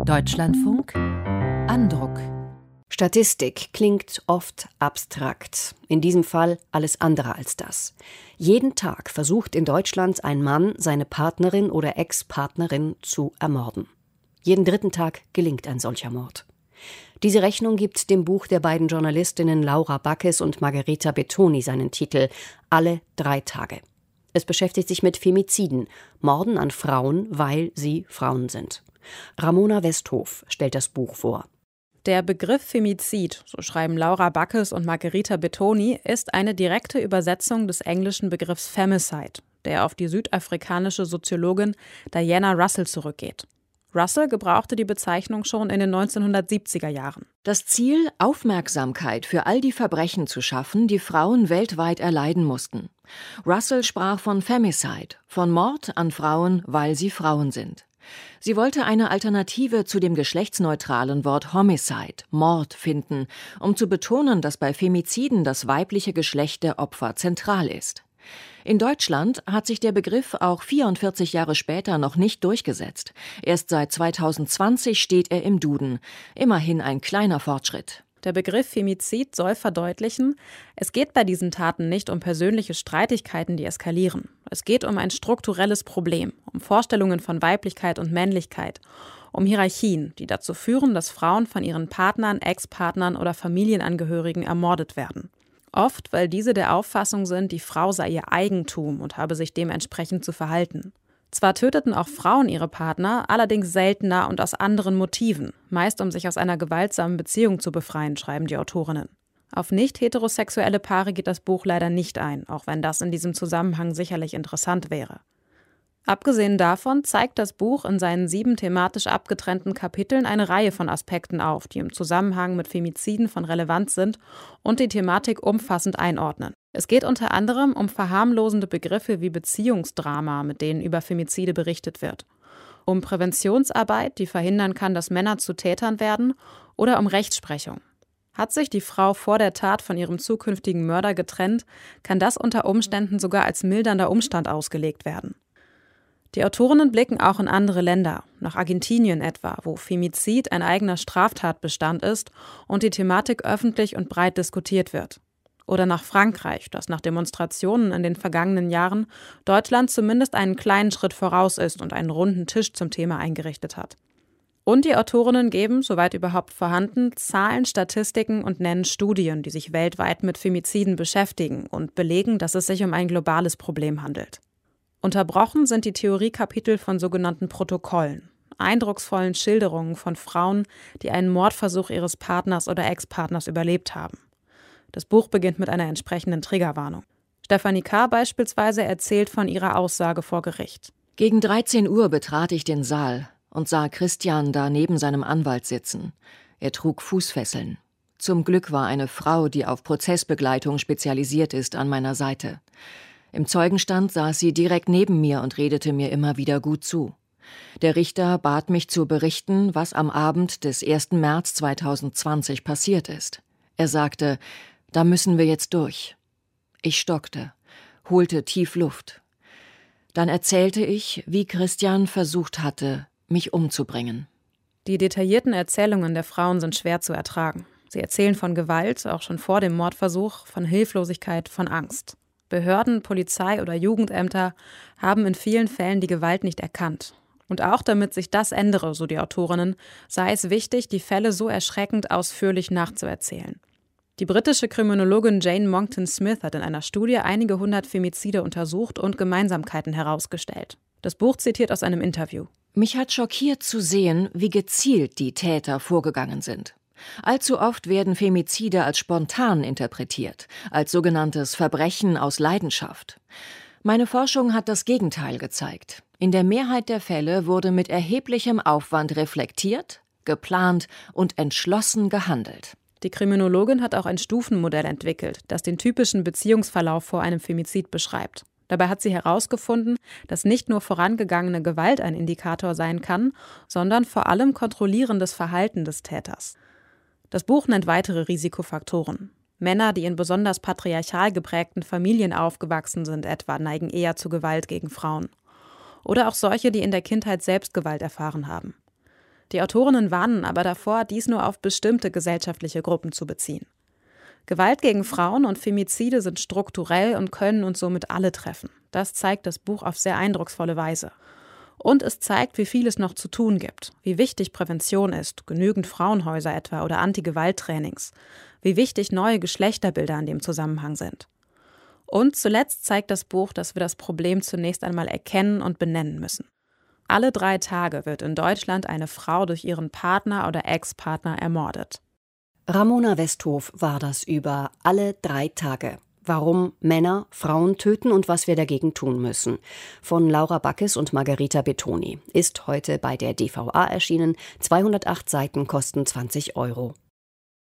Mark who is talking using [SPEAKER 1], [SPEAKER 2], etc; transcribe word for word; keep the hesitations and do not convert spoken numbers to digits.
[SPEAKER 1] Deutschlandfunk Andruck.
[SPEAKER 2] Statistik klingt oft abstrakt. In diesem Fall alles andere als das. Jeden Tag versucht in Deutschland ein Mann, seine Partnerin oder Ex-Partnerin zu ermorden. Jeden dritten Tag gelingt ein solcher Mord. Diese Rechnung gibt dem Buch der beiden Journalistinnen Laura Backes und Margherita Bettoni seinen Titel »Alle drei Tage«. Es beschäftigt sich mit Femiziden, Morden an Frauen, weil sie Frauen sind. Ramona Westhof stellt das Buch vor.
[SPEAKER 3] Der Begriff Femizid, so schreiben Laura Backes und Margherita Bettoni, ist eine direkte Übersetzung des englischen Begriffs Femicide, der auf die südafrikanische Soziologin Diana Russell zurückgeht. Russell gebrauchte die Bezeichnung schon in den neunzehnhundertsiebziger Jahren.
[SPEAKER 4] Das Ziel, Aufmerksamkeit für all die Verbrechen zu schaffen, die Frauen weltweit erleiden mussten. Russell sprach von Femicide, von Mord an Frauen, weil sie Frauen sind. Sie wollte eine Alternative zu dem geschlechtsneutralen Wort Homicide, Mord, finden, um zu betonen, dass bei Femiziden das weibliche Geschlecht der Opfer zentral ist. In Deutschland hat sich der Begriff auch vierundvierzig Jahre später noch nicht durchgesetzt. Erst seit zweitausendzwanzig steht er im Duden. Immerhin ein kleiner Fortschritt.
[SPEAKER 3] Der Begriff Femizid soll verdeutlichen, es geht bei diesen Taten nicht um persönliche Streitigkeiten, die eskalieren. Es geht um ein strukturelles Problem, um Vorstellungen von Weiblichkeit und Männlichkeit, um Hierarchien, die dazu führen, dass Frauen von ihren Partnern, Ex-Partnern oder Familienangehörigen ermordet werden. Oft, weil diese der Auffassung sind, die Frau sei ihr Eigentum und habe sich dementsprechend zu verhalten. Zwar töteten auch Frauen ihre Partner, allerdings seltener und aus anderen Motiven, meist um sich aus einer gewaltsamen Beziehung zu befreien, schreiben die Autorinnen. Auf nicht-heterosexuelle Paare geht das Buch leider nicht ein, auch wenn das in diesem Zusammenhang sicherlich interessant wäre. Abgesehen davon zeigt das Buch in seinen sieben thematisch abgetrennten Kapiteln eine Reihe von Aspekten auf, die im Zusammenhang mit Femiziden von Relevanz sind und die Thematik umfassend einordnen. Es geht unter anderem um verharmlosende Begriffe wie Beziehungsdrama, mit denen über Femizide berichtet wird, um Präventionsarbeit, die verhindern kann, dass Männer zu Tätern werden, oder um Rechtsprechung. Hat sich die Frau vor der Tat von ihrem zukünftigen Mörder getrennt, kann das unter Umständen sogar als mildernder Umstand ausgelegt werden. Die Autorinnen blicken auch in andere Länder, nach Argentinien etwa, wo Femizid ein eigener Straftatbestand ist und die Thematik öffentlich und breit diskutiert wird. Oder nach Frankreich, das nach Demonstrationen in den vergangenen Jahren Deutschland zumindest einen kleinen Schritt voraus ist und einen runden Tisch zum Thema eingerichtet hat. Und die Autorinnen geben, soweit überhaupt vorhanden, Zahlen, Statistiken und nennen Studien, die sich weltweit mit Femiziden beschäftigen und belegen, dass es sich um ein globales Problem handelt. Unterbrochen sind die Theoriekapitel von sogenannten Protokollen, eindrucksvollen Schilderungen von Frauen, die einen Mordversuch ihres Partners oder Ex-Partners überlebt haben. Das Buch beginnt mit einer entsprechenden Triggerwarnung. Stefanie K. beispielsweise erzählt von ihrer Aussage vor Gericht.
[SPEAKER 4] Gegen dreizehn Uhr betrat ich den Saal und sah Christian da neben seinem Anwalt sitzen. Er trug Fußfesseln. Zum Glück war eine Frau, die auf Prozessbegleitung spezialisiert ist, an meiner Seite. Im Zeugenstand saß sie direkt neben mir und redete mir immer wieder gut zu. Der Richter bat mich zu berichten, was am Abend des ersten März zweitausendzwanzig passiert ist. Er sagte, da müssen wir jetzt durch. Ich stockte, holte tief Luft. Dann erzählte ich, wie Christian versucht hatte, mich umzubringen.
[SPEAKER 3] Die detaillierten Erzählungen der Frauen sind schwer zu ertragen. Sie erzählen von Gewalt, auch schon vor dem Mordversuch, von Hilflosigkeit, von Angst. Behörden, Polizei oder Jugendämter haben in vielen Fällen die Gewalt nicht erkannt. Und auch damit sich das ändere, so die Autorinnen, sei es wichtig, die Fälle so erschreckend ausführlich nachzuerzählen. Die britische Kriminologin Jane Monckton Smith hat in einer Studie einige hundert Femizide untersucht und Gemeinsamkeiten herausgestellt. Das Buch zitiert aus einem Interview.
[SPEAKER 4] Mich hat schockiert zu sehen, wie gezielt die Täter vorgegangen sind. Allzu oft werden Femizide als spontan interpretiert, als sogenanntes Verbrechen aus Leidenschaft. Meine Forschung hat das Gegenteil gezeigt. In der Mehrheit der Fälle wurde mit erheblichem Aufwand reflektiert, geplant und entschlossen gehandelt.
[SPEAKER 3] Die Kriminologin hat auch ein Stufenmodell entwickelt, das den typischen Beziehungsverlauf vor einem Femizid beschreibt. Dabei hat sie herausgefunden, dass nicht nur vorangegangene Gewalt ein Indikator sein kann, sondern vor allem kontrollierendes Verhalten des Täters. Das Buch nennt weitere Risikofaktoren. Männer, die in besonders patriarchal geprägten Familien aufgewachsen sind etwa, neigen eher zu Gewalt gegen Frauen. Oder auch solche, die in der Kindheit selbst Gewalt erfahren haben. Die Autorinnen warnen aber davor, dies nur auf bestimmte gesellschaftliche Gruppen zu beziehen. Gewalt gegen Frauen und Femizide sind strukturell und können uns somit alle treffen. Das zeigt das Buch auf sehr eindrucksvolle Weise. Und es zeigt, wie viel es noch zu tun gibt, wie wichtig Prävention ist, genügend Frauenhäuser etwa oder Anti-Gewalt-Trainings, wie wichtig neue Geschlechterbilder in dem Zusammenhang sind. Und zuletzt zeigt das Buch, dass wir das Problem zunächst einmal erkennen und benennen müssen. Alle drei Tage wird in Deutschland eine Frau durch ihren Partner oder Ex-Partner ermordet.
[SPEAKER 2] Ramona Westhof war das über Alle drei Tage. Warum Männer Frauen töten und was wir dagegen tun müssen. Von Laura Backes und Margherita Betoni. Ist heute bei der D V A erschienen. zweihundertacht Seiten kosten zwanzig Euro.